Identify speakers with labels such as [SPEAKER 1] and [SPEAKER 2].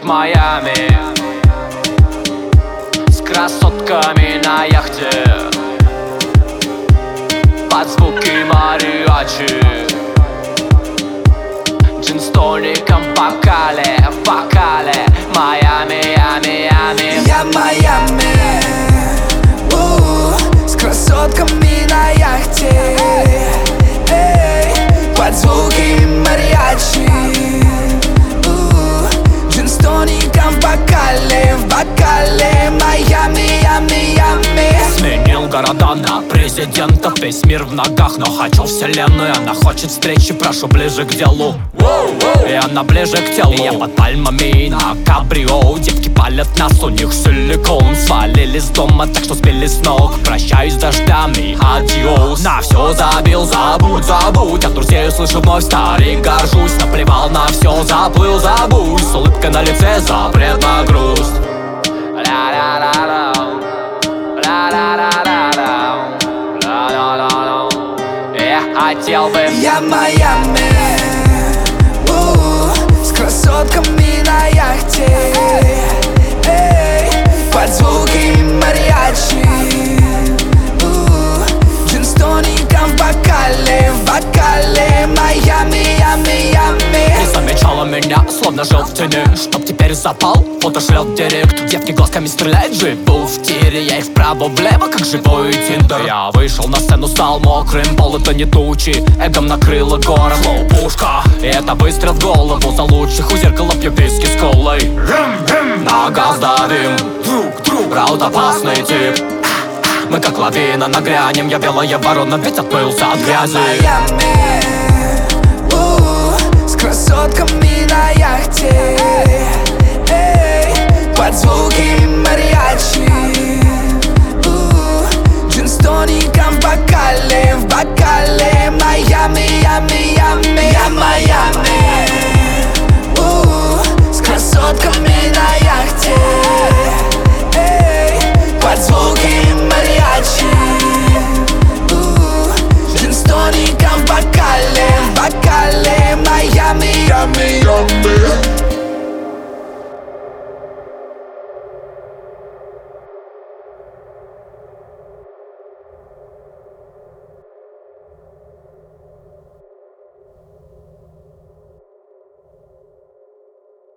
[SPEAKER 1] Майами с красотками на яхте под звуки мариачи, джин с тоником в бокале, Майами, Майами.
[SPEAKER 2] Я в Майами, с красотками на яхте, под звуки мариачи, джин с тоником в бокале, Майами, Майами.
[SPEAKER 1] Сменил города на президентов, весь мир в ногах, но хочу вселенную. Она хочет встречи, прошу ближе к делу. И она ближе к телу. Я под пальмами на кабрио, девки палят нас, у них силикон. Свалили с дома, так что сбили с ног. Прощаюсь с дождями, адиос. На все забил, забудь. От друзей слышу вновь старик, горжусь. Наплевал на все, заплыл, забудь. С улыбкой на лице, запрет на грусть. Я хотел бы.
[SPEAKER 2] Я в Майами, с красотками на яхте, под звуки мариачи, джин с тоником в бокале, Майами, Майами.
[SPEAKER 1] Ты замечала меня, словно жил в тени, чтоб теперь запал, фото шлет в директ. Девки глазками стреляют, живу в тире. Я их вправо-влево, как живой тиндер. Я вышел на сцену, стал мокрым, пол это не тучи. Эгом накрыло город, лоу-пушка. И это выстрел в голову, за лучших у зеркала пью виски с колой. На газ давим, друг, раут опасный тип. Мы как лавина нагрянем, я белая ворона, ведь отмылся от грязи.
[SPEAKER 2] Майами,